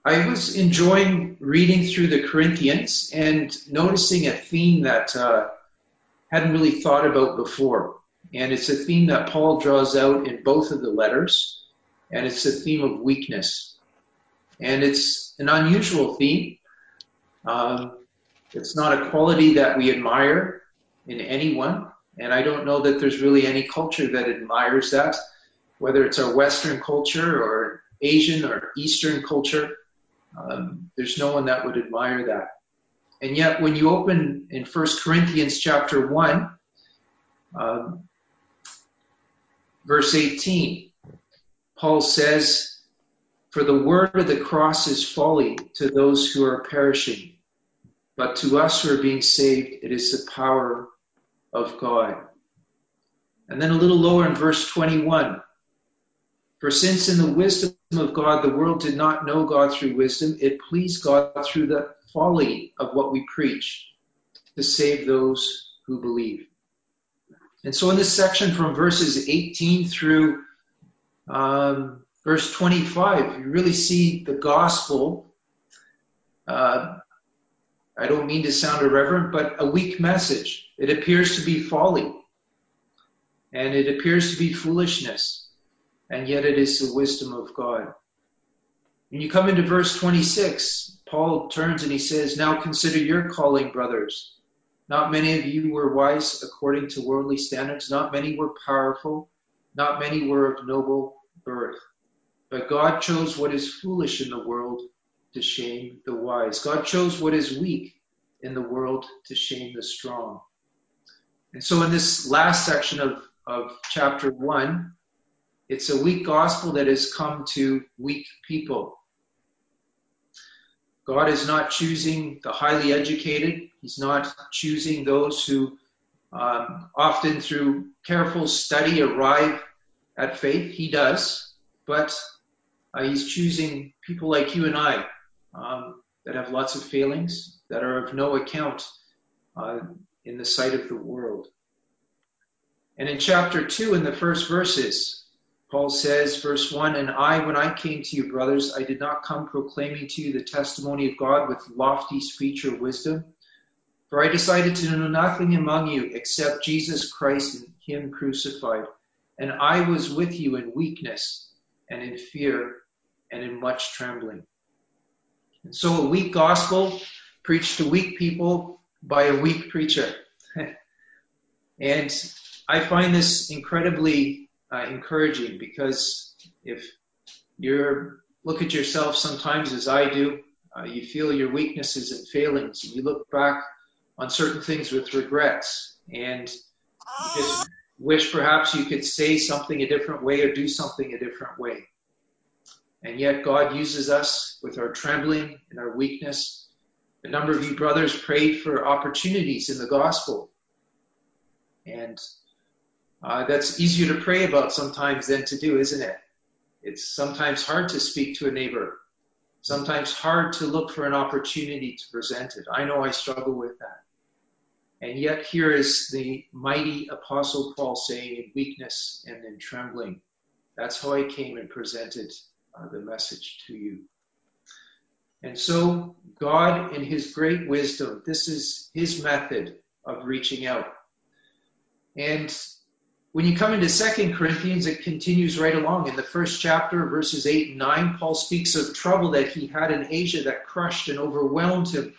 I was enjoying reading through the Corinthians and noticing a theme that hadn't really thought about before. And it's a theme that Paul draws out in both of the letters, and it's a theme of weakness. And it's an unusual theme. It's not a quality that we admire in anyone, and I don't know that there's really any culture that admires that, whether it's our Western culture or Asian or Eastern culture. There's no one that would admire that. And yet when you open in 1 Corinthians chapter 1, verse 18, Paul says, "For the word of the cross is folly to those who are perishing, but to us who are being saved, it is the power of God." And then a little lower in verse 21, "For since in the wisdom of God the world did not know God through wisdom, it pleased God through the folly of what we preach to save those who believe." And so in this section from verses 18 through verse 25, you really see the gospel. I don't mean to sound irreverent, but a weak message. It appears to be folly, and it appears to be foolishness, and yet it is the wisdom of God. When you come into verse 26, Paul turns and he says, "Now consider your calling, brothers. Not many of you were wise according to worldly standards. Not many were powerful. Not many were of noble birth. But God chose what is foolish in the world to shame the wise. God chose what is weak in the world to shame the strong." And so in this last section of chapter 1, it's a weak gospel that has come to weak people. God is not choosing the highly educated. He's not choosing those who often through careful study arrive at faith. He does, but he's choosing people like you and I that have lots of failings, that are of no account in the sight of the world. And in chapter 2, in the first verses, Paul says, verse 1, "And I, when I came to you, brothers, I did not come proclaiming to you the testimony of God with lofty speech or wisdom. For I decided to know nothing among you except Jesus Christ and him crucified. And I was with you in weakness and in fear and in much trembling." And so a weak gospel preached to weak people by a weak preacher. And I find this incredibly encouraging, because if you look at yourself sometimes, as I do, you feel your weaknesses and failings, and you look back on certain things with regrets, and you just wish perhaps you could say something a different way or do something a different way. And yet God uses us with our trembling and our weakness. A number of you brothers prayed for opportunities in the gospel. And that's easier to pray about sometimes than to do, isn't it? It's sometimes hard to speak to a neighbor. Sometimes hard to look for an opportunity to present it. I know I struggle with that. And yet here is the mighty Apostle Paul saying, "In weakness and in trembling, that's how I came and presented the message to you." And so God, in his great wisdom, this is his method of reaching out. And when you come into 2 Corinthians, it continues right along. In the first chapter, verses 8 and 9, Paul speaks of trouble that he had in Asia that crushed and overwhelmed him.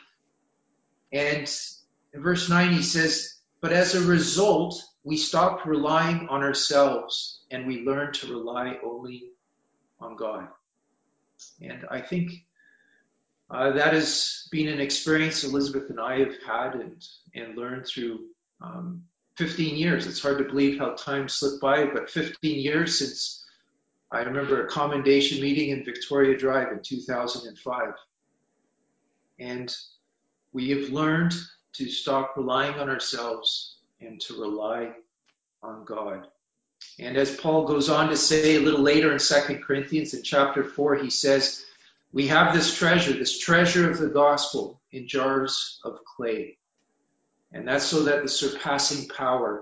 And in verse 9, he says, "But as a result, we stopped relying on ourselves and we learned to rely only on God." And I think that has been an experience Elizabeth and I have had and learned through 15 years. It's hard to believe how time slipped by, but 15 years since I remember a commendation meeting in Victoria Drive in 2005. And we have learned to stop relying on ourselves and to rely on God. And as Paul goes on to say a little later in 2 Corinthians in chapter 4, he says, "We have this treasure of the gospel in jars of clay." And that's so that the surpassing power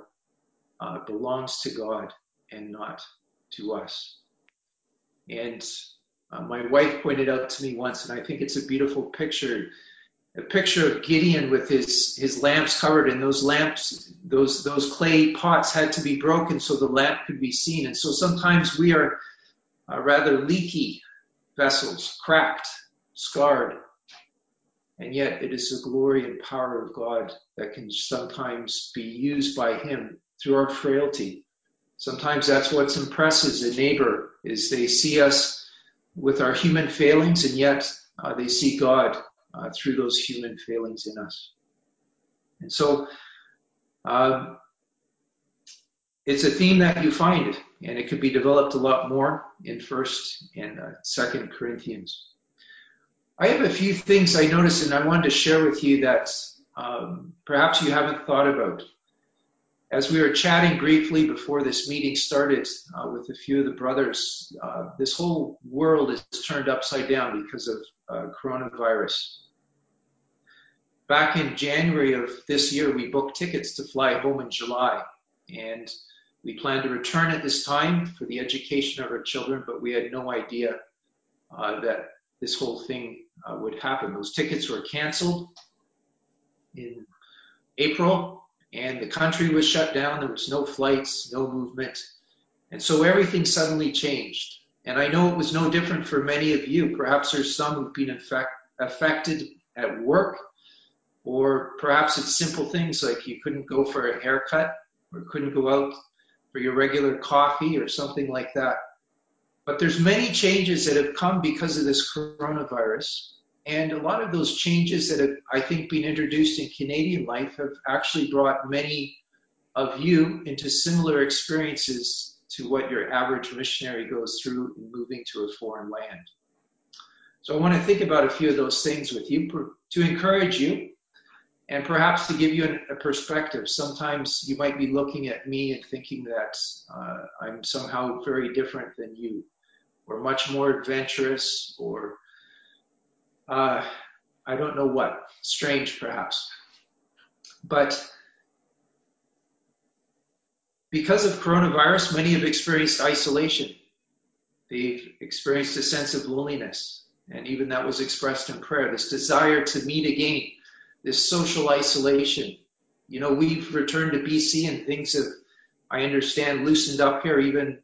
belongs to God and not to us. And My wife pointed out to me once, and I think it's a beautiful picture, a picture of Gideon with his lamps covered, and those lamps, those clay pots had to be broken so the lamp could be seen. And so sometimes we are rather leaky vessels, cracked, scarred, and yet it is the glory and power of God that can sometimes be used by him through our frailty. Sometimes that's what impresses a neighbor, is they see us with our human failings, and yet they see God through those human failings in us. And so it's a theme that you find, and it could be developed a lot more in 1st and 2nd Corinthians. I have a few things I noticed, and I wanted to share with you that perhaps you haven't thought about. As we were chatting briefly before this meeting started with a few of the brothers, this whole world is turned upside down because of coronavirus. Back in January of this year, we booked tickets to fly home in July, and we planned to return at this time for the education of our children, but we had no idea that this whole thing would happen. Those tickets were canceled in April, and the country was shut down. There was no flights, no movement. And so everything suddenly changed. And I know it was no different for many of you. Perhaps there's some who've been affected at work, or perhaps it's simple things like you couldn't go for a haircut or couldn't go out for your regular coffee or something like that. But there's many changes that have come because of this coronavirus. And a lot of those changes that have, I think, been introduced in Canadian life have actually brought many of you into similar experiences to what your average missionary goes through in moving to a foreign land. So I want to think about a few of those things with you to encourage you and perhaps to give you a perspective. Sometimes you might be looking at me and thinking that I'm somehow very different than you, or much more adventurous, or I don't know what, strange perhaps. But because of coronavirus, many have experienced isolation. They've experienced a sense of loneliness, and even that was expressed in prayer, this desire to meet again, this social isolation. You know, we've returned to BC and things have, I understand, loosened up here. Even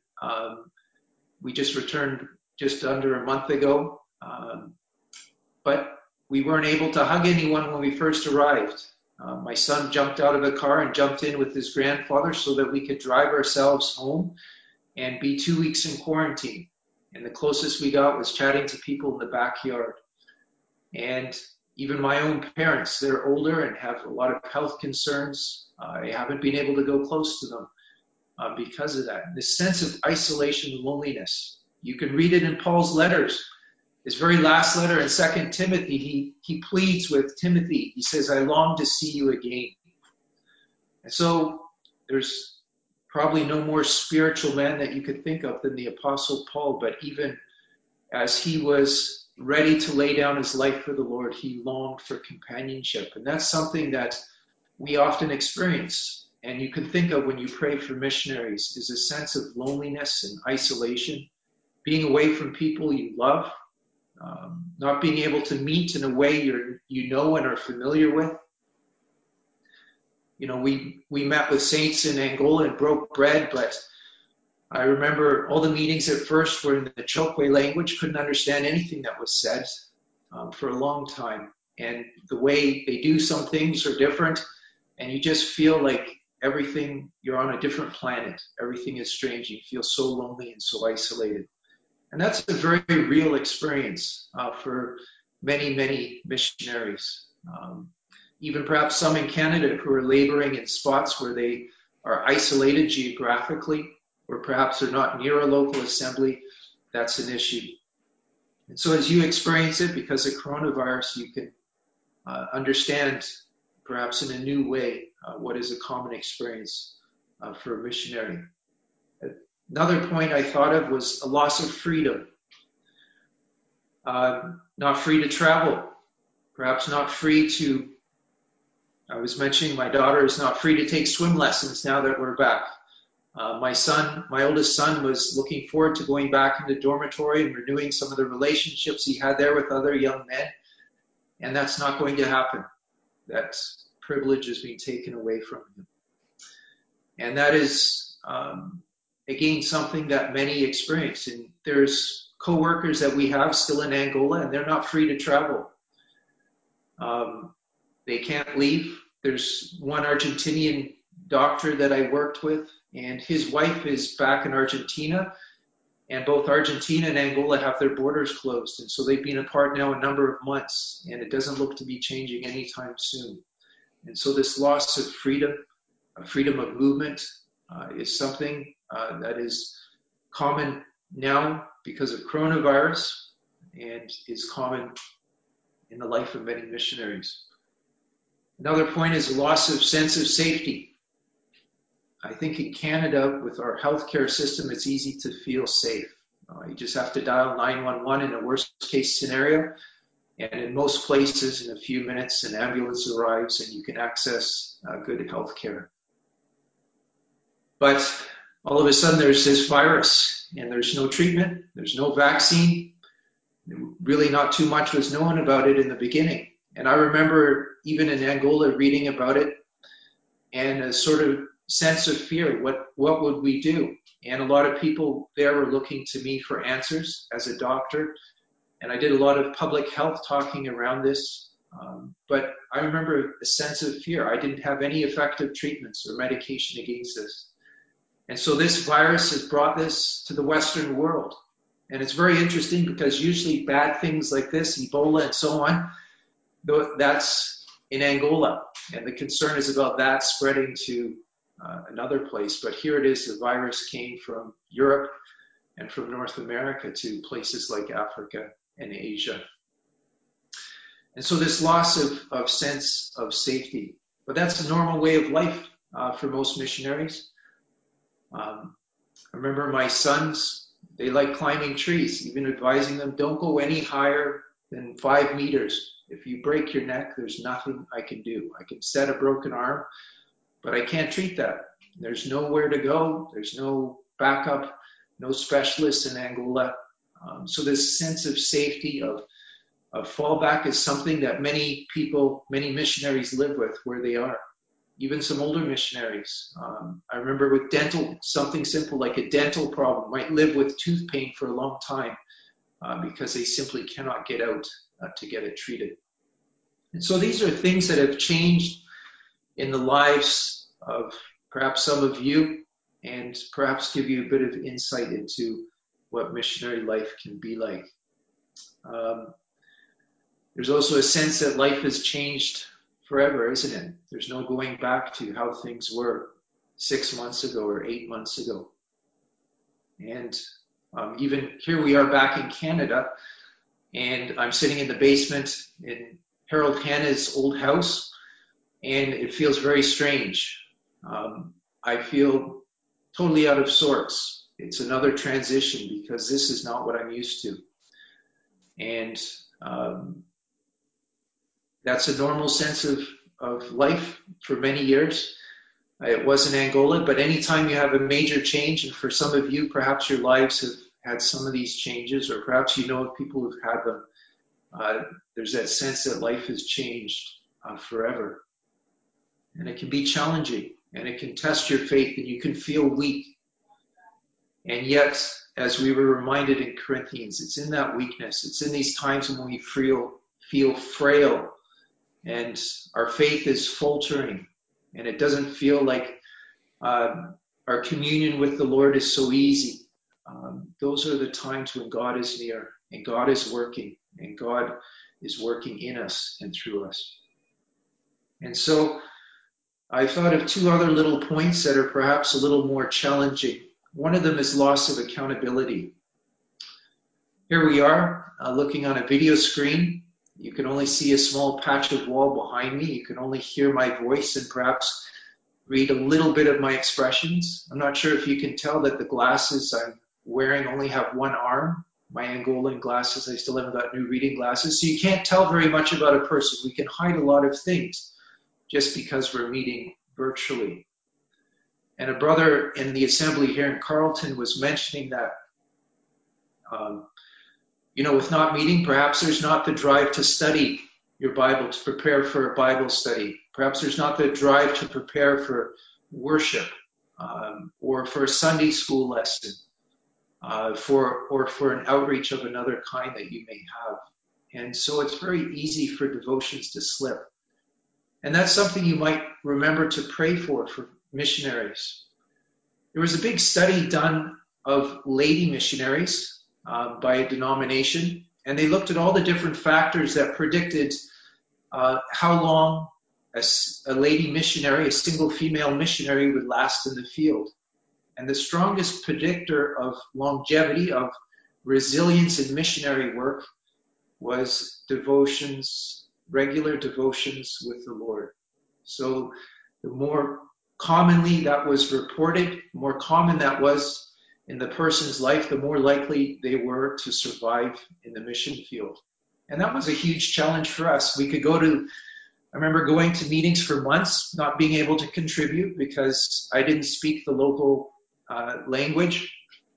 we just returned just under a month ago, but we weren't able to hug anyone when we first arrived. My son jumped out of a car and jumped in with his grandfather so that we could drive ourselves home and be 2 weeks in quarantine. And the closest we got was chatting to people in the backyard. And even my own parents, they're older and have a lot of health concerns. I haven't been able to go close to them because of that. This sense of isolation and loneliness. You can read it in Paul's letters. His very last letter in 2 Timothy, he pleads with Timothy. He says, I long to see you again. And so there's probably no more spiritual man that you could think of than the Apostle Paul, but even as he was ready to lay down his life for the Lord, he longed for companionship. And that's something that we often experience. And you can think of when you pray for missionaries, is a sense of loneliness and isolation, being away from people you love, not being able to meet in a way you know and are familiar with. You know, we met with saints in Angola and broke bread, but I remember all the meetings at first were in the Chokwe language, couldn't understand anything that was said for a long time. And the way they do some things are different, and you just feel like everything, you're on a different planet. Everything is strange. You feel so lonely and so isolated. And that's a very real experience for many, many missionaries. Even perhaps some in Canada who are laboring in spots where they are isolated geographically, or perhaps they're not near a local assembly, that's an issue. And so as you experience it because of coronavirus, you can understand perhaps in a new way what is a common experience for a missionary. Another point I thought of was a loss of freedom. Not free to travel, perhaps not free to, I was mentioning my daughter is not free to take swim lessons now that we're back. My oldest son was looking forward to going back into the dormitory and renewing some of the relationships he had there with other young men. And that's not going to happen. That privilege is being taken away from him. And that is, again, something that many experience. And there's co-workers that we have still in Angola, and they're not free to travel. They can't leave. There's one Argentinian doctor that I worked with, and his wife is back in Argentina, and both Argentina and Angola have their borders closed. And so they've been apart now a number of months, and it doesn't look to be changing anytime soon. And so this loss of freedom of movement, is something that is common now because of coronavirus and is common in the life of many missionaries. Another point is a loss of sense of safety. I think in Canada, with our healthcare system, it's easy to feel safe. You just have to dial 911 in a worst case scenario. And in most places, in a few minutes, an ambulance arrives and you can access good health care. But all of a sudden, there's this virus, and there's no treatment, there's no vaccine. Really not too much was known about it in the beginning. And I remember even in Angola reading about it and a sort of sense of fear. What would we do? And a lot of people there were looking to me for answers as a doctor. And I did a lot of public health talking around this. But I remember a sense of fear. I didn't have any effective treatments or medication against this. And so this virus has brought this to the Western world. And it's very interesting because usually bad things like this, Ebola and so on, that's in Angola. And the concern is about that spreading to another place. But here it is, the virus came from Europe and from North America to places like Africa and Asia. And so this loss of sense of safety, but that's a normal way of life for most missionaries. I remember my sons, they like climbing trees, even advising them, don't go any higher than 5 meters. If you break your neck, there's nothing I can do. I can set a broken arm, but I can't treat that. There's nowhere to go. There's no backup, no specialists in Angola. So this sense of safety, of fallback is something that many people, many missionaries live with where they are. Even some older missionaries. I remember with dental, something simple like a dental problem might live with tooth pain for a long time because they simply cannot get out to get it treated. And so these are things that have changed in the lives of perhaps some of you and perhaps give you a bit of insight into what missionary life can be like. There's also a sense that life has changed forever, isn't it? There's no going back to how things were 6 months ago or 8 months ago. And even here we are back in Canada, and I'm sitting in the basement in Harold Hanna's old house, and it feels very strange. I feel totally out of sorts. It's another transition because this is not what I'm used to. And that's a normal sense of life for many years. It was in Angola, but anytime you have a major change, and for some of you, perhaps your lives have had some of these changes, or perhaps you know of people who've had them, there's that sense that life has changed forever. And it can be challenging, and it can test your faith, and you can feel weak. And yet, as we were reminded in Corinthians, it's in that weakness, it's in these times when we feel frail, and our faith is faltering, and it doesn't feel like our communion with the Lord is so easy. Those are the times when God is near, and God is working, and God is working in us and through us. And so I thought of 2 other little points that are perhaps a little more challenging. One of them is loss of accountability. Here we are looking on a video screen. You can only see a small patch of wall behind me. You can only hear my voice and perhaps read a little bit of my expressions. I'm not sure if you can tell that the glasses I'm wearing only have one arm. My Angolan glasses, I still haven't got new reading glasses. So you can't tell very much about a person. We can hide a lot of things just because we're meeting virtually. And a brother in the assembly here in Carleton was mentioning that, with not meeting, perhaps there's not the drive to study your Bible, to prepare for a Bible study. Perhaps there's not the drive to prepare for worship, or for a Sunday school lesson, for an outreach of another kind that you may have. And so it's very easy for devotions to slip. And that's something you might remember to pray for missionaries. There was a big study done of lady missionaries by a denomination, and they looked at all the different factors that predicted how long a lady missionary, a single female missionary, would last in the field. And the strongest predictor of longevity, of resilience in missionary work, was devotions, regular devotions with the Lord. So the more commonly that was reported, the more common that was in the person's life, the more likely they were to survive in the mission field. And that was a huge challenge for us. I remember going to meetings for months, not being able to contribute because I didn't speak the local language,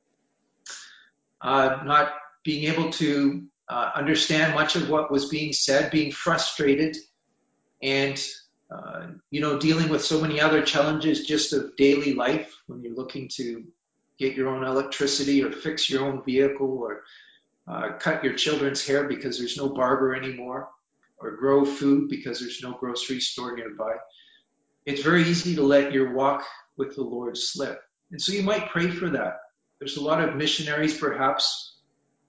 not being able to understand much of what was being said, being frustrated, and dealing with so many other challenges just of daily life when you're looking to get your own electricity or fix your own vehicle or cut your children's hair because there's no barber anymore, or grow food because there's no grocery store nearby. It's very easy to let your walk with the Lord slip. And so you might pray for that. There's a lot of missionaries perhaps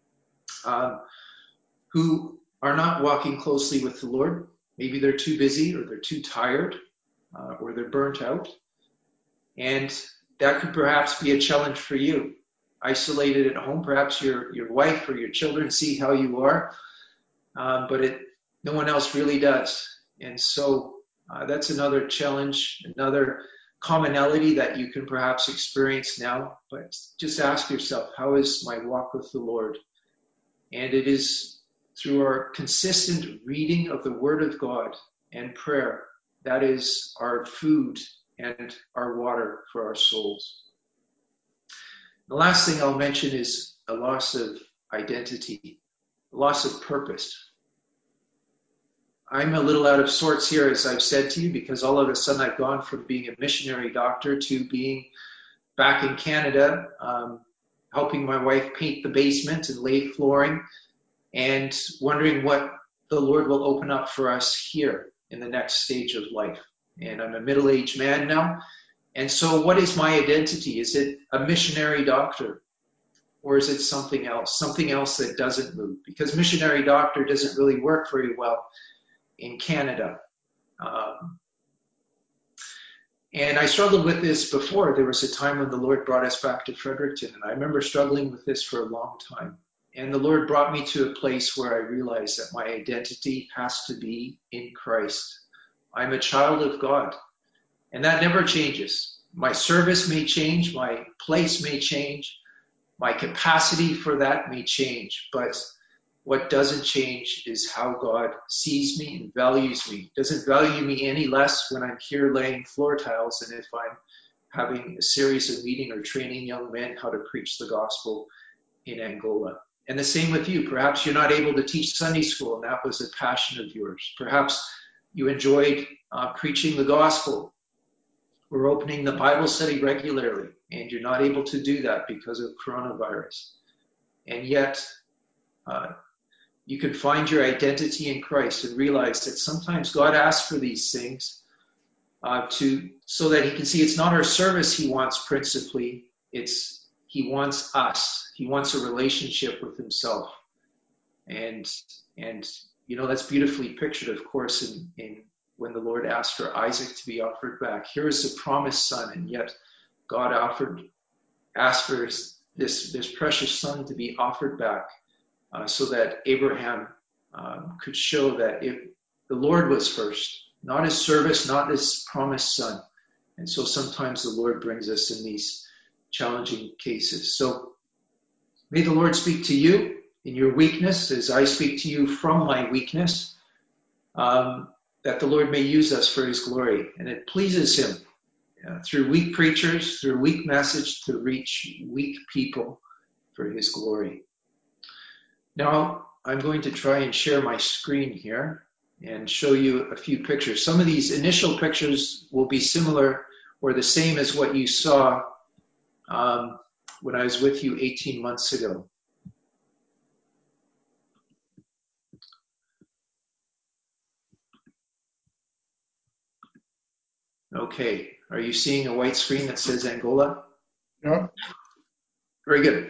who are not walking closely with the Lord. Maybe they're too busy, or they're too tired, or they're burnt out. And that could perhaps be a challenge for you. Isolated at home, perhaps your wife or your children see how you are, but no one else really does. And so that's another challenge, another commonality that you can perhaps experience now. But just ask yourself, how is my walk with the Lord? And it is through our consistent reading of the Word of God and prayer that is our food and our water for our souls. The last thing I'll mention is a loss of identity, a loss of purpose. I'm a little out of sorts here, as I've said to you, because all of a sudden I've gone from being a missionary doctor to being back in Canada, helping my wife paint the basement and lay flooring, and wondering what the Lord will open up for us here in the next stage of life. And I'm a middle-aged man now. And so what is my identity? Is it a missionary doctor? Or is it something else that doesn't move? Because missionary doctor doesn't really work very well in Canada. And I struggled with this before. There was a time when the Lord brought us back to Fredericton, and I remember struggling with this for a long time. And the Lord brought me to a place where I realized that my identity has to be in Christ. I'm a child of God, and that never changes. My service may change, my place may change, my capacity for that may change, but what doesn't change is how God sees me and values me. He doesn't value me any less when I'm here laying floor tiles than if I'm having a series of meeting or training young men how to preach the gospel in Angola. And the same with you. Perhaps you're not able to teach Sunday school, and that was a passion of yours. Perhaps you enjoyed preaching the gospel or opening the Bible study regularly, and you're not able to do that because of coronavirus. And yet, you can find your identity in Christ and realize that sometimes God asks for these things so that he can see it's not our service he wants principally, he wants us. He wants a relationship with himself. And that's beautifully pictured, of course, in when the Lord asked for Isaac to be offered back. Here is the promised son, and yet God asked for this precious son to be offered back so that Abraham could show that if the Lord was first, not his service, not his promised son. And so sometimes the Lord brings us in these challenging cases. So may the Lord speak to you in your weakness as I speak to you from my weakness, that the Lord may use us for his glory. And it pleases him through weak preachers, through weak message to reach weak people for his glory. Now, I'm going to try and share my screen here and show you a few pictures. Some of these initial pictures will be similar or the same as what you saw when I was with you 18 months ago. Okay, are you seeing a white screen that says Angola? Yeah. Very good.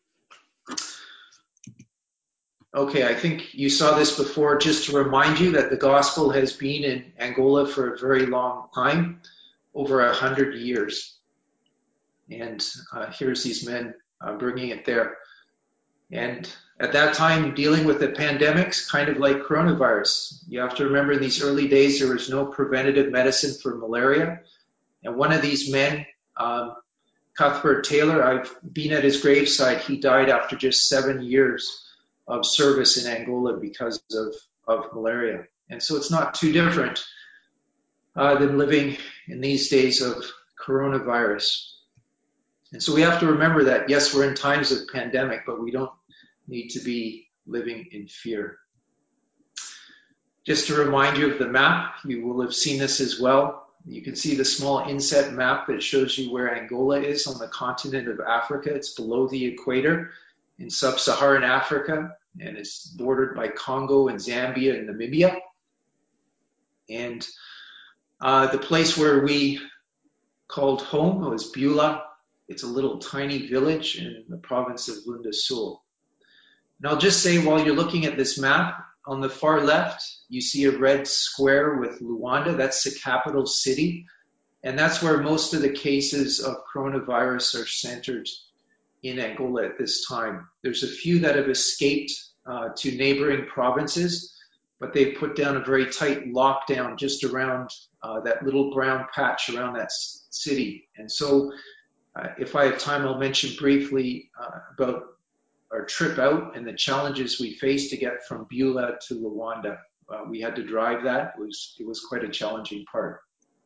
Okay, I think you saw this before, just to remind you that the gospel has been in Angola for a very long time, over 100 years. And here's these men bringing it there. And at that time, dealing with the pandemics, kind of like coronavirus. You have to remember in these early days, there was no preventative medicine for malaria. And one of these men, Cuthbert Taylor, I've been at his graveside. He died after just 7 years of service in Angola because of malaria. And so it's not too different than living in these days of coronavirus. And so we have to remember that, yes, we're in times of pandemic, but we don't need to be living in fear. Just to remind you of the map, you will have seen this as well. You can see the small inset map that shows you where Angola is on the continent of Africa. It's below the equator in sub-Saharan Africa, and it's bordered by Congo and Zambia and Namibia. And the place where we called home was Beulah. It's a little tiny village in the province of Lunda Sul. And I'll just say, while you're looking at this map, on the far left, you see a red square with Luanda. That's the capital city. And that's where most of the cases of coronavirus are centered in Angola at this time. There's a few that have escaped to neighboring provinces, but they put down a very tight lockdown just around that little brown patch around that city. And so if I have time, I'll mention briefly about our trip out and the challenges we faced to get from Beulah to Luanda. We had to drive that. It was quite a challenging part.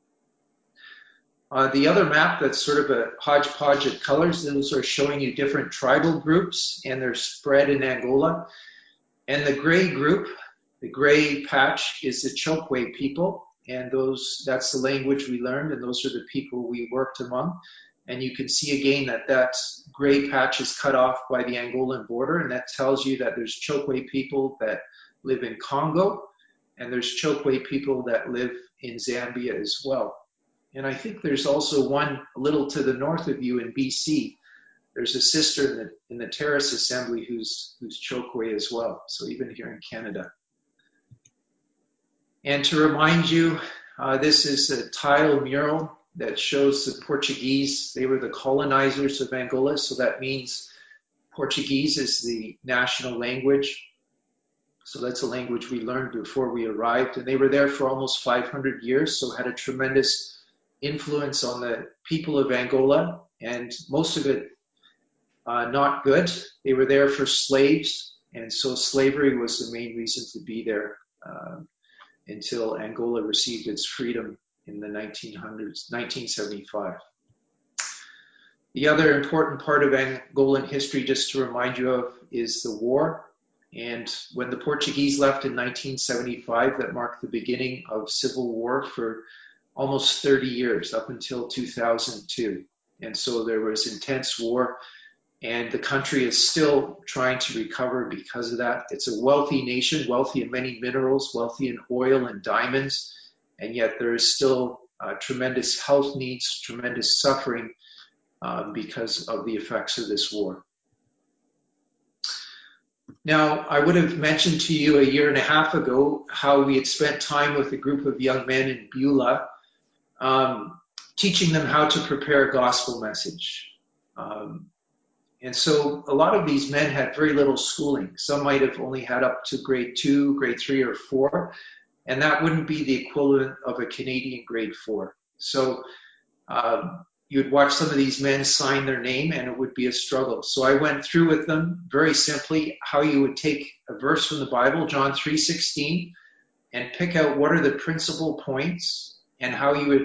The other map, that's sort of a hodgepodge of colors. Those are showing you different tribal groups and their spread in Angola. And the gray group, the gray patch, is the Chokwe people. And that's the language we learned, and those are the people we worked among. And you can see again that gray patch is cut off by the Angolan border, and that tells you that there's Chokwe people that live in Congo, and there's Chokwe people that live in Zambia as well. And I think there's also one a little to the north of you in BC. There's a sister in the Terrace Assembly who's Chokwe as well, so even here in Canada. And to remind you, this is a tile mural that shows the Portuguese. They were the colonizers of Angola, so that means Portuguese is the national language. So that's a language we learned before we arrived. And they were there for almost 500 years, so had a tremendous influence on the people of Angola, and most of it not good. They were there for slaves, and so slavery was the main reason to be there until Angola received its freedom in the 1900s, 1975. The other important part of Angolan history, just to remind you of, is the war. And when the Portuguese left in 1975, that marked the beginning of civil war for almost 30 years, up until 2002. And so there was intense war, and the country is still trying to recover because of that. It's a wealthy nation, wealthy in many minerals, wealthy in oil and diamonds, and yet there is still tremendous health needs, tremendous suffering because of the effects of this war. Now, I would have mentioned to you a year and a half ago how we had spent time with a group of young men in Beulah, teaching them how to prepare a gospel message. And so a lot of these men had very little schooling. Some might have only had up to grade 2, grade 3, or 4, and that wouldn't be the equivalent of a Canadian grade 4. So you'd watch some of these men sign their name, and it would be a struggle. So I went through with them very simply how you would take a verse from the Bible, John 3:16, and pick out what are the principal points and how you would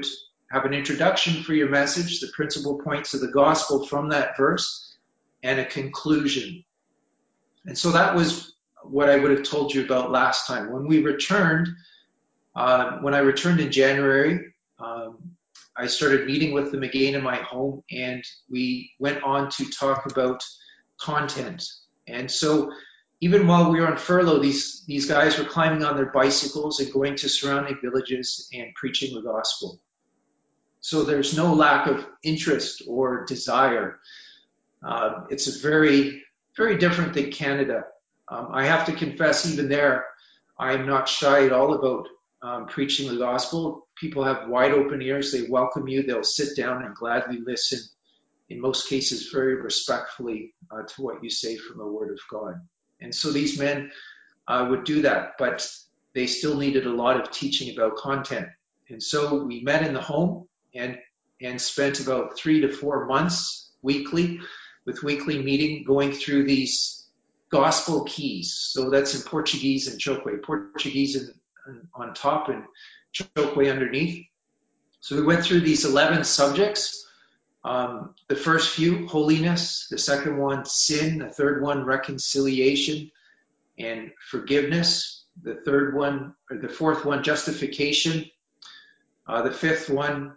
have an introduction for your message, the principal points of the gospel from that verse, and a conclusion. And so that was what I would have told you about last time. When we returned, when I returned in January, I started meeting with them again in my home, and we went on to talk about content. And so even while we were on furlough, these guys were climbing on their bicycles and going to surrounding villages and preaching the gospel. So there's no lack of interest or desire. It's very, very different than Canada. I have to confess, even there, I'm not shy at all about preaching the gospel. People have wide open ears. They welcome you. They'll sit down and gladly listen, in most cases very respectfully, to what you say from the Word of God. And so these men would do that, but they still needed a lot of teaching about content. And so we met in the home and spent about 3 to 4 months weekly, with weekly meeting, going through these gospel keys. So that's in Portuguese and Chokwe. Portuguese on top and Chokwe underneath. So we went through these 11 subjects. The first few, holiness. The second one, sin. The third one, reconciliation and forgiveness. The fourth one, justification. The fifth one,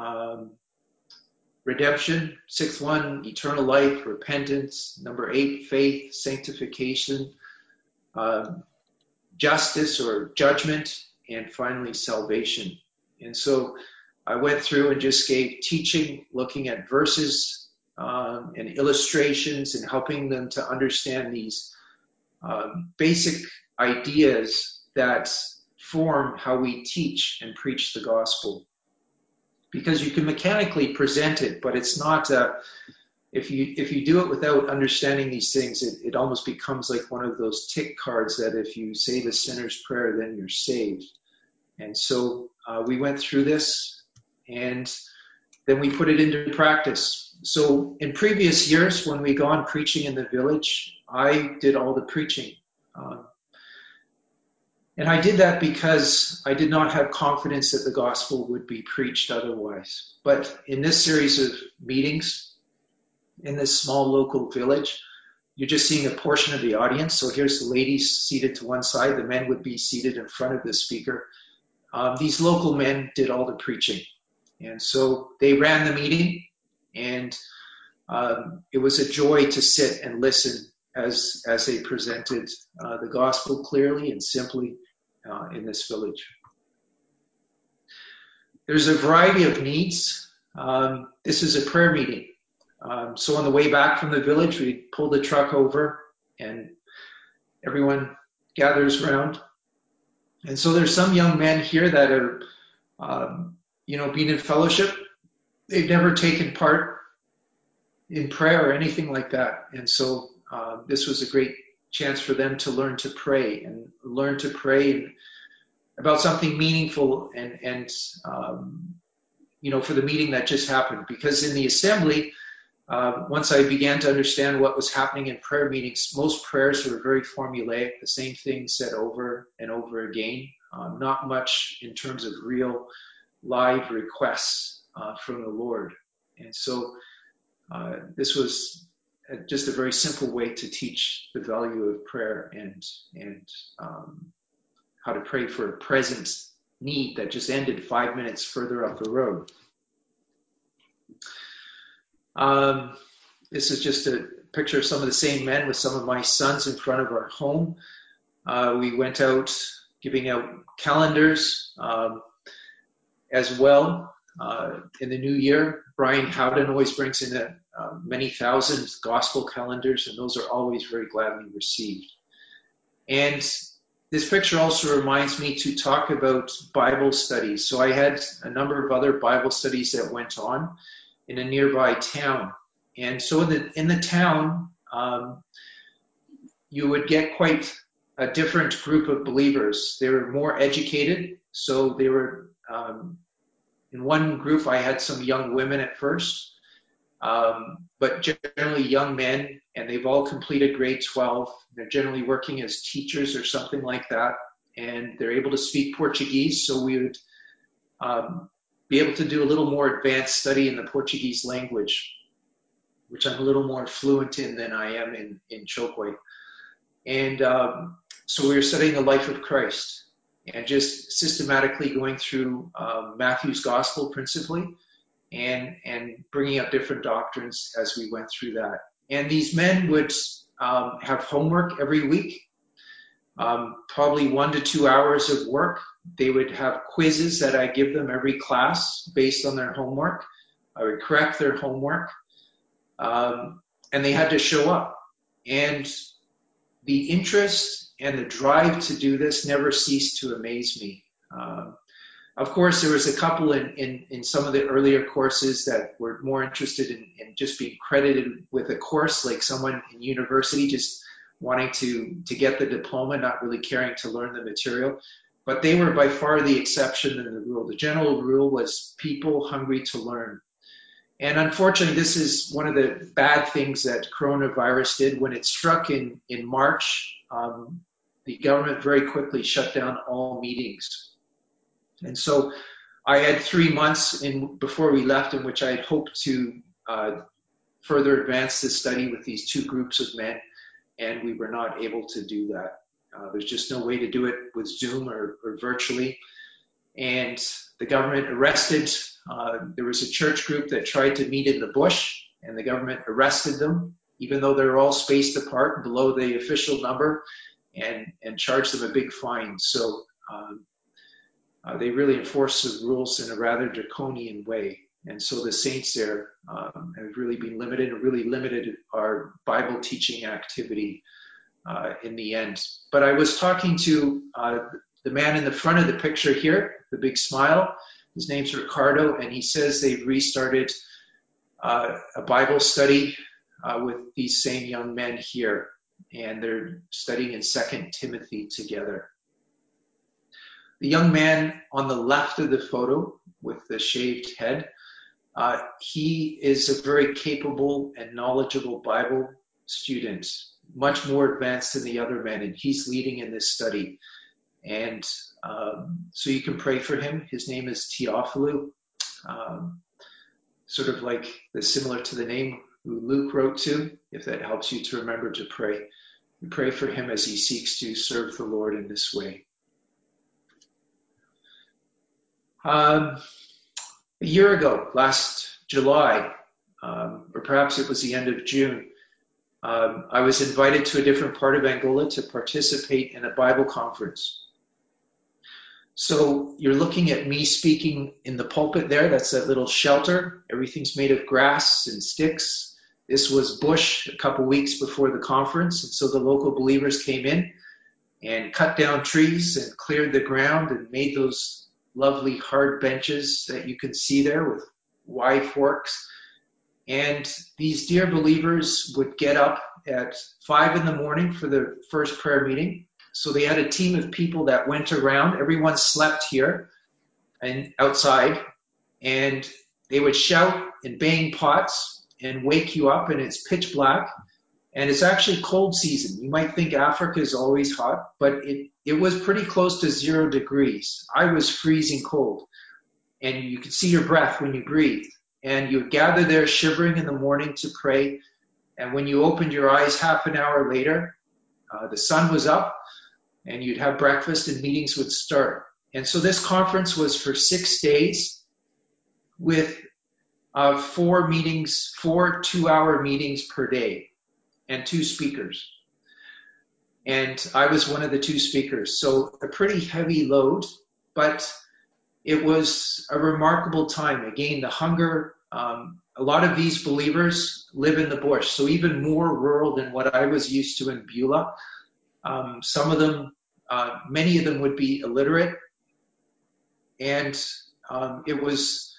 redemption. Sixth one, eternal life, repentance. Number 8, faith, sanctification, justice or judgment, and finally salvation. And so I went through and just gave teaching, looking at verses and illustrations and helping them to understand these basic ideas that form how we teach and preach the gospel. Because you can mechanically present it, but it's not if you do it without understanding these things, it almost becomes like one of those tick cards that if you say the sinner's prayer, then you're saved. And so we went through this, and then we put it into practice. So in previous years, when we gone preaching in the village, I did all the preaching. And I did that because I did not have confidence that the gospel would be preached otherwise. But in this series of meetings, in this small local village, you're just seeing a portion of the audience. So here's the ladies seated to one side. The men would be seated in front of the speaker. These local men did all the preaching. And so they ran the meeting, and it was a joy to sit and listen as they presented the gospel clearly and simply in this village. There's a variety of needs. This is a prayer meeting. So on the way back from the village, we pulled the truck over and everyone gathers around. And so there's some young men here that are, being in fellowship. They've never taken part in prayer or anything like that. And so this was a great chance for them to learn to pray about something meaningful and for the meeting that just happened. Because in the assembly, once I began to understand what was happening in prayer meetings, most prayers were very formulaic, the same thing said over and over again, not much in terms of real live requests from the Lord. And so this was just a very simple way to teach the value of prayer and how to pray for a present need that just ended 5 minutes further up the road. This is just a picture of some of the same men with some of my sons in front of our home. We went out giving out calendars as well in the new year. Brian Howden always brings in many thousand gospel calendars, and those are always very gladly received. And this picture also reminds me to talk about Bible studies. So I had a number of other Bible studies that went on in a nearby town. And so in the town, you would get quite a different group of believers. They were more educated. So they were, in one group, I had some young women at first, but generally young men, and they've all completed grade 12. They're generally working as teachers or something like that, and they're able to speak Portuguese. So we would be able to do a little more advanced study in the Portuguese language, which I'm a little more fluent in than I am in Chokwe. And so we were studying the life of Christ and just systematically going through Matthew's gospel principally and bringing up different doctrines as we went through that. And these men would have homework every week, probably 1 to 2 hours of work. They would have quizzes that I give them every class based on their homework. I would correct their homework, and they had to show up. And the interest and the drive to do this never ceased to amaze me. Of course, there was a couple in some of the earlier courses that were more interested in just being credited with a course, like someone in university just wanting to get the diploma, not really caring to learn the material. But they were by far the exception than the rule. The general rule was people hungry to learn. And unfortunately, this is one of the bad things that coronavirus did. When it struck in March, the government very quickly shut down all meetings. And so I had 3 months before we left in which I had hoped to further advance the study with these two groups of men, and we were not able to do that. There's just no way to do it with Zoom or virtually. And the government arrested, there was a church group that tried to meet in the bush, and the government arrested them, even though they were all spaced apart below the official number, and charged them a big fine. So they really enforced the rules in a rather draconian way. And so the saints there have really been limited and really limited our Bible teaching activity in the end. But I was talking to the man in the front of the picture here, the big smile. His name's Ricardo, and he says they've restarted a Bible study with these same young men here, and they're studying in 2 Timothy together. The young man on the left of the photo with the shaved head, he is a very capable and knowledgeable Bible student, much more advanced than the other men, and he's leading in this study. And so you can pray for him. His name is Teophilou, sort of like similar to the name who Luke wrote to, if that helps you to remember to pray. We pray for him as he seeks to serve the Lord in this way. A year ago, last July, or perhaps it was the end of June, I was invited to a different part of Angola to participate in a Bible conference. So you're looking at me speaking in the pulpit there. That's that little shelter. Everything's made of grass and sticks. This was bush a couple weeks before the conference. And so the local believers came in and cut down trees and cleared the ground and made those lovely hard benches that you can see there with wide forks. And these dear believers would get up at 5 a.m. for the first prayer meeting. So they had a team of people that went around. Everyone slept here and outside, and they would shout and bang pots and wake you up, and it's pitch black. And it's actually cold season. You might think Africa is always hot, but it was pretty close to 0 degrees. I was freezing cold, and you could see your breath when you breathed. And you would gather there shivering in the morning to pray. And when you opened your eyes half an hour later, the sun was up, and you'd have breakfast and meetings would start. And so this conference was for 6 days with 4 meetings, 4 2-hour meetings per day and 2 speakers. And I was one of the 2 speakers. So a pretty heavy load, but it was a remarkable time. Again, the hunger, a lot of these believers live in the bush, so even more rural than what I was used to in Beulah. Some of them, many of them would be illiterate, and it was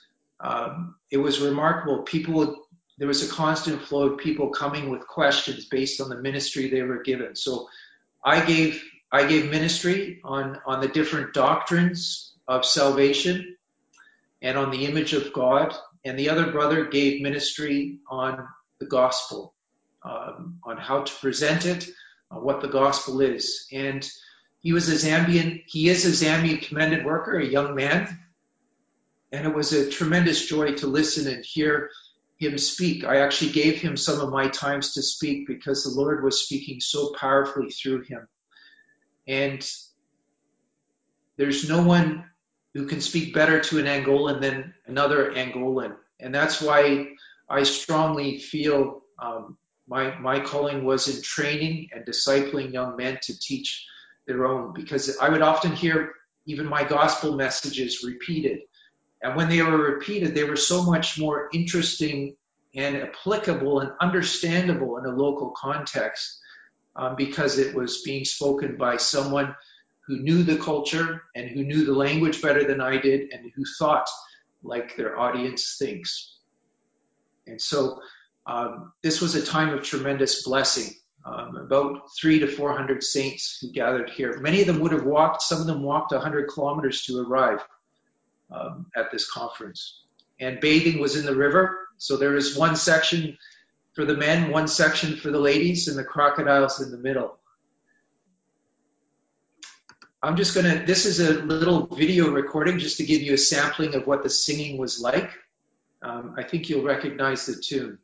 remarkable. There was a constant flow of people coming with questions based on the ministry they were given. So I gave ministry on the different doctrines of salvation and on the image of God, and the other brother gave ministry on the gospel, on how to present it, what the gospel is. And he is a Zambian commended worker, a young man. And it was a tremendous joy to listen and hear him speak. I actually gave him some of my times to speak because the Lord was speaking so powerfully through him. And there's no one who can speak better to an Angolan than another Angolan. And that's why I strongly feel my calling was in training and discipling young men to teach their own, because I would often hear even my gospel messages repeated. And when they were repeated, they were so much more interesting and applicable and understandable in a local context, because it was being spoken by someone who knew the culture and who knew the language better than I did and who thought like their audience thinks. And so this was a time of tremendous blessing. About 300 to 400 saints who gathered here. Many of them would have walked, some of them walked 100 kilometers to arrive at this conference. And bathing was in the river. So there is one section for the men, one section for the ladies, and the crocodiles in the middle. This is a little video recording just to give you a sampling of what the singing was like. I think you'll recognize the tune.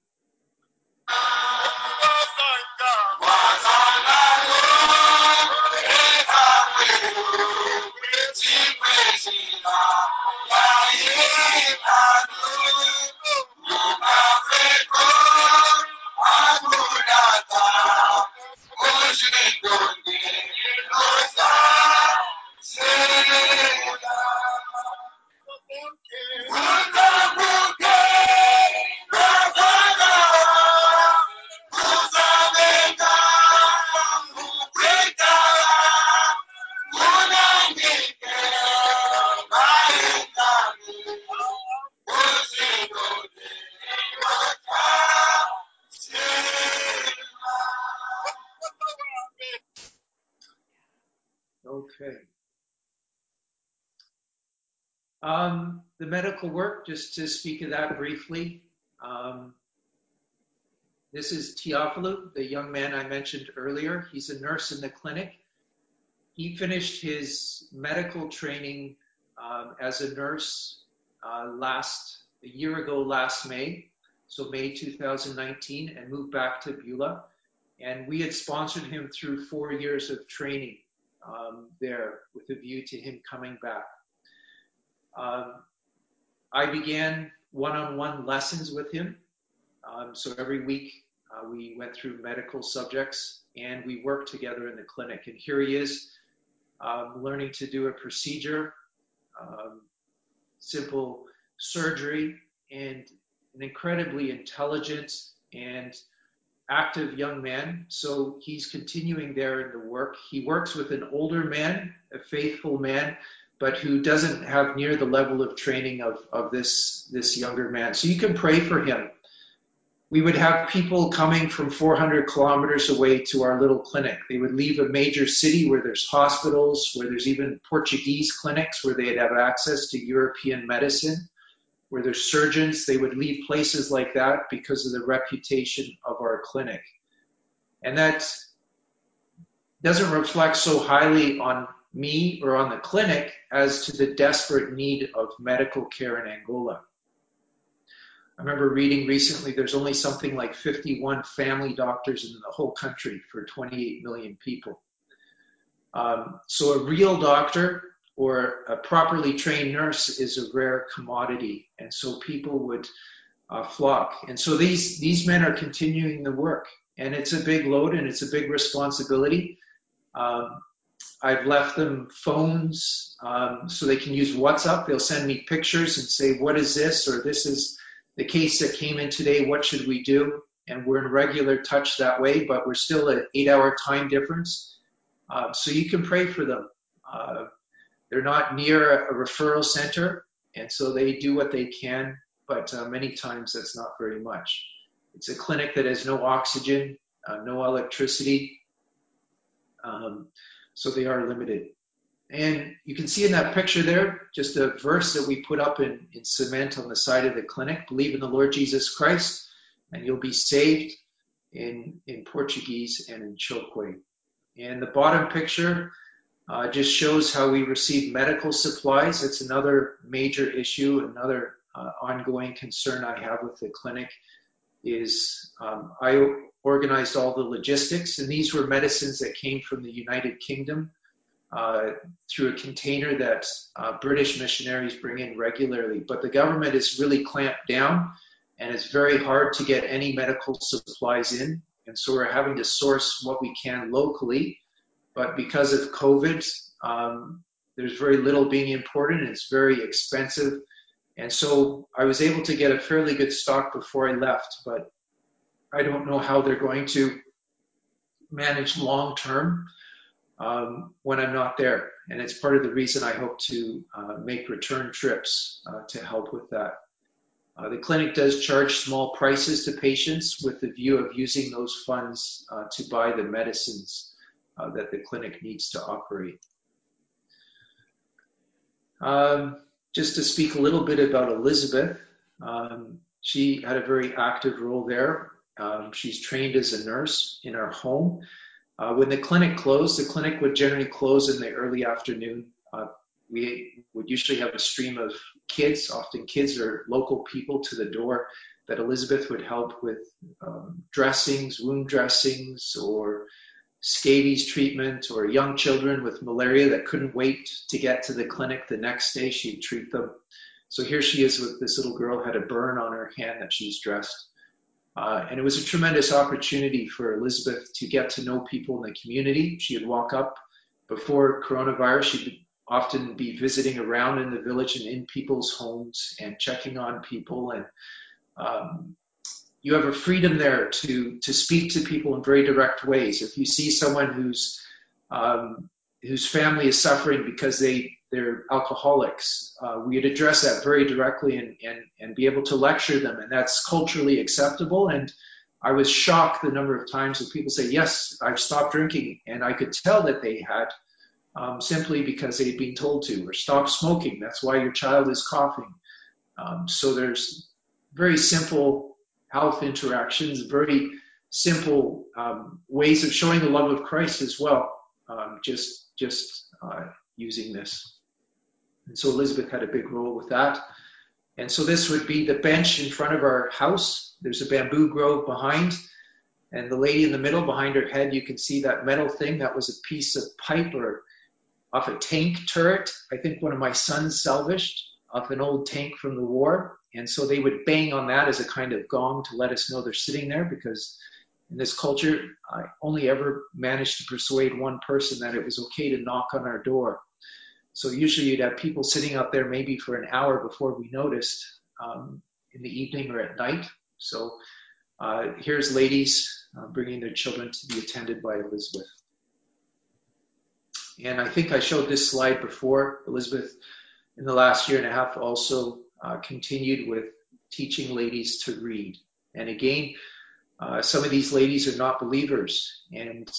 Okay. The medical work, just to speak of that briefly. This is Teofilu, the young man I mentioned earlier. He's a nurse in the clinic. He finished his medical training as a nurse a year ago last May, so May 2019, and moved back to Beulah. And we had sponsored him through 4 years of training there with a view to him coming back. I began one-on-one lessons with him. So every week we went through medical subjects and we worked together in the clinic. And here he is learning to do a procedure, simple surgery, and an incredibly intelligent and active young man. So he's continuing there in the work. He works with an older man, a faithful man, but who doesn't have near the level of training of this younger man. So you can pray for him. We would have people coming from 400 kilometers away to our little clinic. They would leave a major city where there's hospitals, where there's even Portuguese clinics where they'd have access to European medicine, where there's surgeons. They would leave places like that because of the reputation of our clinic. And that doesn't reflect so highly on me or on the clinic as to the desperate need of medical care in Angola. I remember reading recently there's only something like 51 family doctors in the whole country for 28 million people. So a real doctor or a properly trained nurse is a rare commodity, and so people would flock. And so these men are continuing the work, and it's a big load and it's a big responsibility. I've left them phones so they can use WhatsApp. They'll send me pictures and say, what is this? Or this is the case that came in today. What should we do? And we're in regular touch that way, but we're still at 8-hour time difference. So you can pray for them. They're not near a referral center, and so they do what they can, but many times that's not very much. It's a clinic that has no oxygen, no electricity, so they are limited. And you can see in that picture there, just a verse that we put up in cement on the side of the clinic: believe in the Lord Jesus Christ, and you'll be saved, in Portuguese and in Chokwe. And the bottom picture, just shows how we receive medical supplies. It's another major issue, another ongoing concern I have with the clinic is I organized all the logistics, and these were medicines that came from the United Kingdom through a container that British missionaries bring in regularly. But the government is really clamped down, and it's very hard to get any medical supplies in. And so we're having to source what we can locally. But because of COVID, there's very little being imported, and it's very expensive. And so I was able to get a fairly good stock before I left, but I don't know how they're going to manage long term when I'm not there. And it's part of the reason I hope to make return trips to help with that. The clinic does charge small prices to patients with the view of using those funds to buy the medicines that the clinic needs to operate. Just to speak a little bit about Elizabeth, she had a very active role there. She's trained as a nurse in our home. When the clinic closed, the clinic would generally close in the early afternoon. We would usually have a stream of kids, often kids or local people, to the door that Elizabeth would help with dressings, wound dressings, or scabies treatment, or young children with malaria that couldn't wait to get to the clinic the next day. She'd treat them. So here she is with this little girl, had a burn on her hand that she's dressed. And it was a tremendous opportunity for Elizabeth to get to know people in the community. She would walk up before coronavirus. She'd often be visiting around in the village and in people's homes and checking on people. And you have a freedom there to speak to people in very direct ways. If you see someone whose family is suffering because they're alcoholics, we'd address that very directly and be able to lecture them, and that's culturally acceptable. And I was shocked the number of times that people say, yes, I've stopped drinking, and I could tell that they had, simply because they'd been told to, or stop smoking, that's why your child is coughing. So there's very simple health interactions, very simple ways of showing the love of Christ as well, just using this. And so Elizabeth had a big role with that. And so this would be the bench in front of our house. There's a bamboo grove behind, and the lady in the middle, behind her head, you can see that metal thing. That was a piece of pipe or off a tank turret. I think one of my sons salvaged off an old tank from the war. And so they would bang on that as a kind of gong to let us know they're sitting there, because in this culture, I only ever managed to persuade one person that it was okay to knock on our door. So usually you'd have people sitting out there maybe for an hour before we noticed, in the evening or at night. So here's ladies bringing their children to be attended by Elizabeth. And I think I showed this slide before. Elizabeth, in the last year and a half, also continued with teaching ladies to read. And again, some of these ladies are not believers. And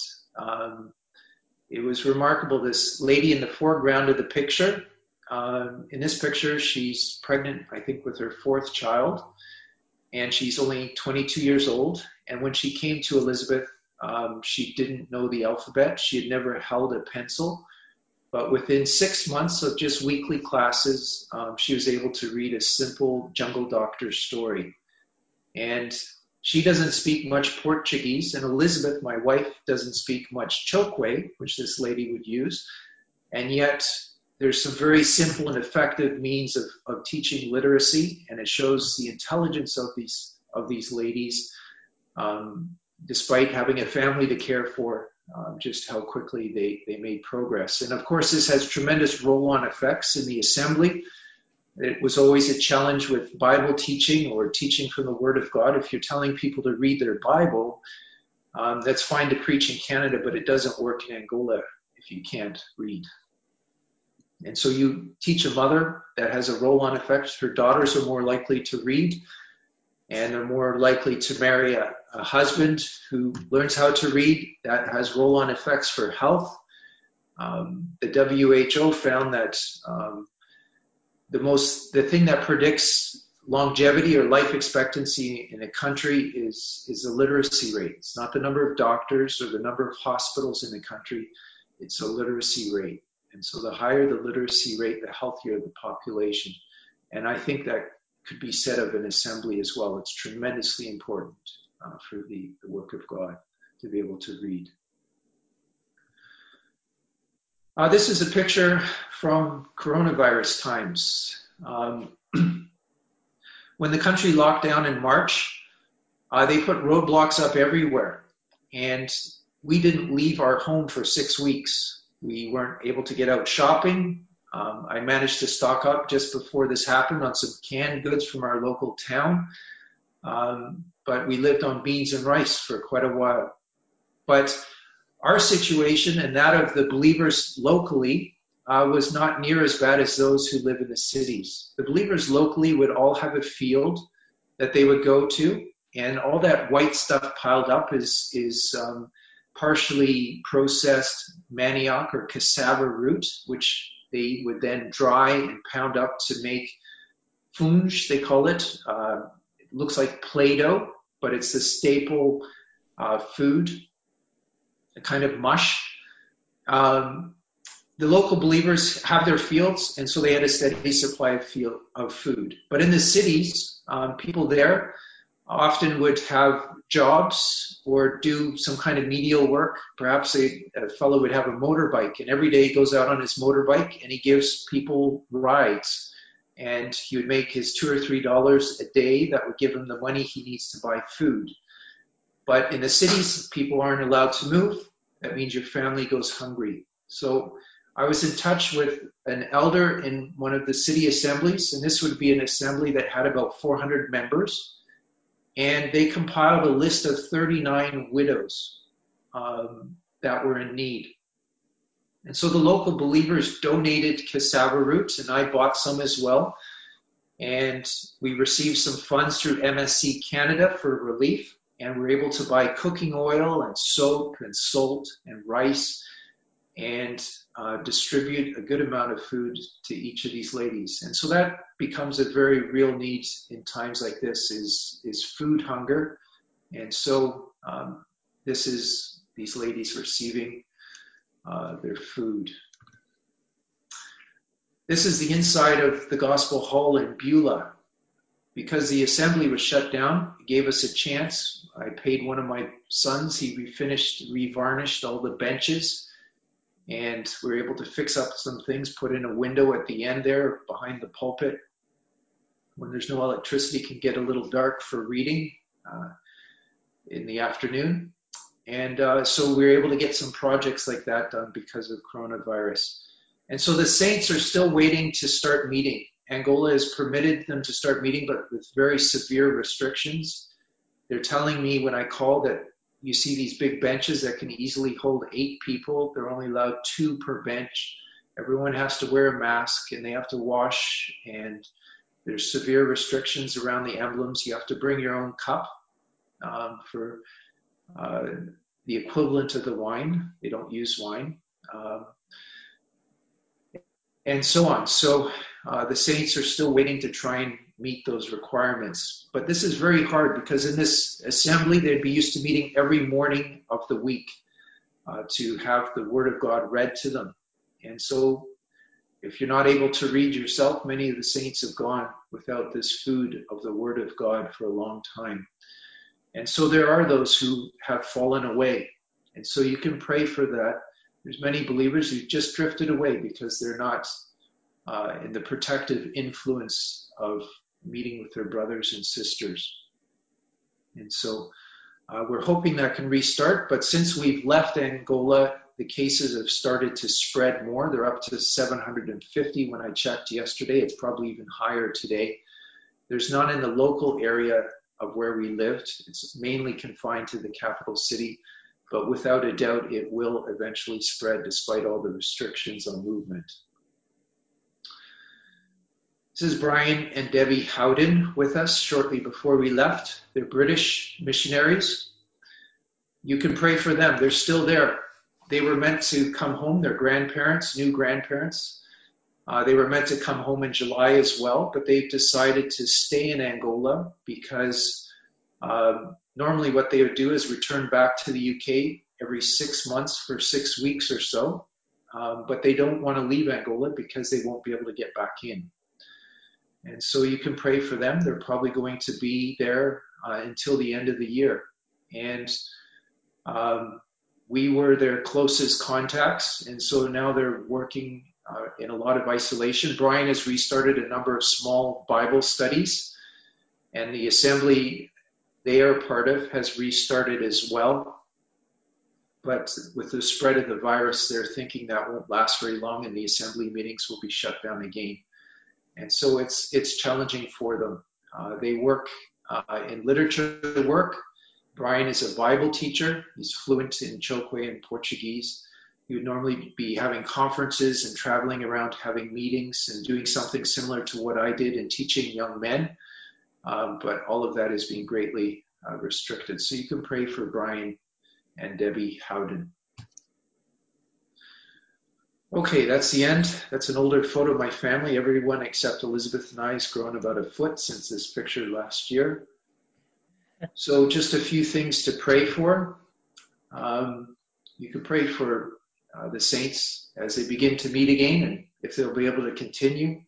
it was remarkable. This lady in the foreground of the picture, in this picture, she's pregnant, I think, with her fourth child. And she's only 22 years old. And when she came to Elizabeth, she didn't know the alphabet. She had never held a pencil. But within 6 months of just weekly classes, she was able to read a simple Jungle Doctor story. And she doesn't speak much Portuguese, and Elizabeth, my wife, doesn't speak much Chokwe, which this lady would use. And yet there's some very simple and effective means of teaching literacy, and it shows the intelligence of these ladies, despite having a family to care for. Just how quickly they made progress. And of course, this has tremendous roll-on effects in the assembly. It was always a challenge with Bible teaching or teaching from the Word of God. If you're telling people to read their Bible, that's fine to preach in Canada, but it doesn't work in Angola if you can't read. And so you teach a mother, that has a roll-on effect. Her daughters are more likely to read, and they're more likely to marry a husband who learns how to read. That has roll-on effects for health. The WHO found that the thing that predicts longevity or life expectancy in a country is the literacy rate. It's not the number of doctors or the number of hospitals in the country. it's a literacy rate. And so the higher the literacy rate, the healthier the population. And I think that could be said of an assembly as well. It's tremendously important for the work of God to be able to read. This is a picture from coronavirus times. When the country locked down in March, they put roadblocks up everywhere. And we didn't leave our home for 6 weeks. We weren't able to get out shopping. I managed to stock up just before this happened on some canned goods from our local town. But we lived on beans and rice for quite a while. But our situation and that of the believers locally was not near as bad as those who live in the cities. The believers locally would all have a field that they would go to, and all that white stuff piled up is partially processed manioc or cassava root, which they would then dry and pound up to make funge, they call it. It looks like Play-Doh, but it's the staple food, a kind of mush. The local believers have their fields, and so they had a steady supply of food. But in the cities, people there often would have jobs or do some kind of menial work. Perhaps a fellow would have a motorbike, and every day he goes out on his motorbike and he gives people rides. And he would make his $2 or $3 a day. That would give him the money he needs to buy food. But in the cities, people aren't allowed to move. That means your family goes hungry. So I was in touch with an elder in one of the city assemblies, and this would be an assembly that had about 400 members. And they compiled a list of 39 widows that were in need. And so the local believers donated cassava roots, and I bought some as well. And we received some funds through MSC Canada for relief, and we were able to buy cooking oil and soap and salt and rice and distribute a good amount of food to each of these ladies. And so that becomes a very real need in times like this is food hunger. And so this is these ladies receiving their food. This is the inside of the Gospel Hall in Beulah. Because the assembly was shut down, it gave us a chance. I paid one of my sons. He revarnished all the benches. And we were able to fix up some things, put in a window at the end there behind the pulpit. When there's no electricity, it can get a little dark for reading in the afternoon. And so we were able to get some projects like that done because of coronavirus. And so the saints are still waiting to start meeting. Angola has permitted them to start meeting, but with very severe restrictions. They're telling me when I call that you see these big benches that can easily hold 8 people. They're only allowed 2 per bench. Everyone has to wear a mask and they have to wash, and there's severe restrictions around the emblems. You have to bring your own cup for the equivalent of the wine. They don't use wine. And so on. So the saints are still waiting to try and meet those requirements. But this is very hard because in this assembly, they'd be used to meeting every morning of the week to have the Word of God read to them. And so if you're not able to read yourself, many of the saints have gone without this food of the Word of God for a long time. And so there are those who have fallen away. And so you can pray for that. There's many believers who just drifted away because they're not in the protective influence of meeting with their brothers and sisters. And so we're hoping that can restart. But since we've left Angola, the cases have started to spread more. They're up to 750 when I checked yesterday. It's probably even higher today. There's none in the local area of where we lived. It's mainly confined to the capital city. But without a doubt, it will eventually spread despite all the restrictions on movement. This is Brian and Debbie Howden with us shortly before we left. They're British missionaries. You can pray for them. They're still there. They were meant to come home. They're grandparents, new grandparents. They were meant to come home in July as well, but they've decided to stay in Angola because normally what they would do is return back to the UK every 6 months for 6 weeks or so. but they don't want to leave Angola because they won't be able to get back in. And so you can pray for them. They're probably going to be there until the end of the year. And we were their closest contacts, and so now they're working in a lot of isolation. Brian has restarted a number of small Bible studies, and the assembly they are part of has restarted as well. But with the spread of the virus, they're thinking that won't last very long, and the assembly meetings will be shut down again. And so it's challenging for them. They work in literature work. Brian is a Bible teacher. He's fluent in Chokwe and Portuguese. He would normally be having conferences and traveling around having meetings and doing something similar to what I did in teaching young men. But all of that is being greatly restricted. So you can pray for Brian and Debbie Howden. Okay, that's the end. That's an older photo of my family. Everyone except Elizabeth and I has grown about a foot since this picture last year. So just a few things to pray for. You can pray for the saints as they begin to meet again, and if they'll be able to continue,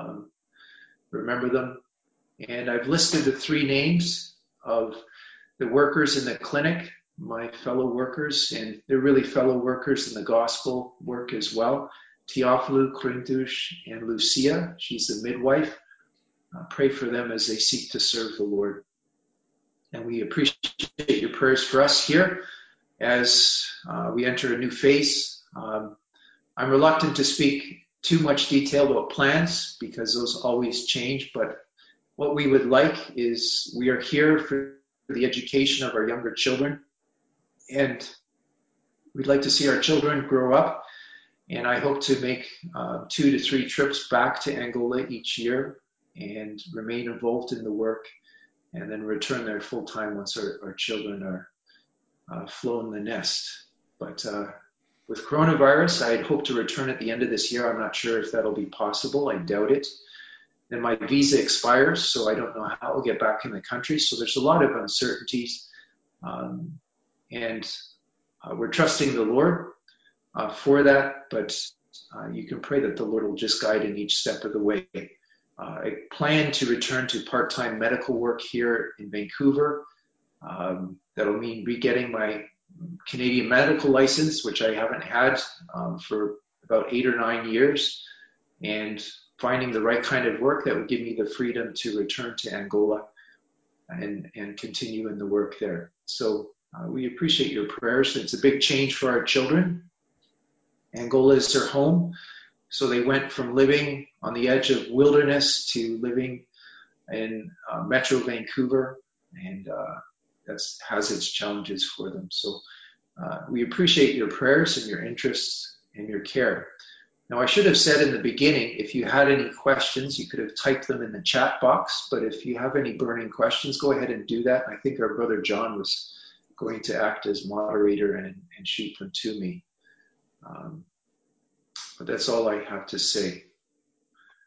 remember them. And I've listed the 3 names of the workers in the clinic, my fellow workers, and they're really fellow workers in the gospel work as well. Teofilu, Corinthus, and Lucia. She's the midwife. Pray for them as they seek to serve the Lord. And we appreciate your prayers for us here as we enter a new phase. I'm reluctant to speak too much detail about plans because those always change, but what we would like is we are here for the education of our younger children, and we'd like to see our children grow up, and I hope to make 2 to 3 trips back to Angola each year and remain involved in the work, and then return there full time once our children are flown the nest. But with coronavirus, I hope to return at the end of this year. I'm not sure if that'll be possible. I doubt it. Then my visa expires, so I don't know how I'll get back in the country. So there's a lot of uncertainties. And we're trusting the Lord for that, but you can pray that the Lord will just guide in each step of the way. I plan to return to part-time medical work here in Vancouver. That'll mean re-getting my Canadian medical license, which I haven't had for about 8 or 9 years, and finding the right kind of work that would give me the freedom to return to Angola and continue in the work there. So we appreciate your prayers. It's a big change for our children. Angola is their home. So they went from living on the edge of wilderness to living in Metro Vancouver, and that has its challenges for them. So we appreciate your prayers and your interest and your care. Now, I should have said in the beginning, if you had any questions, you could have typed them in the chat box, but if you have any burning questions, go ahead and do that. I think our brother John was going to act as moderator and shoot them to me. But that's all I have to say.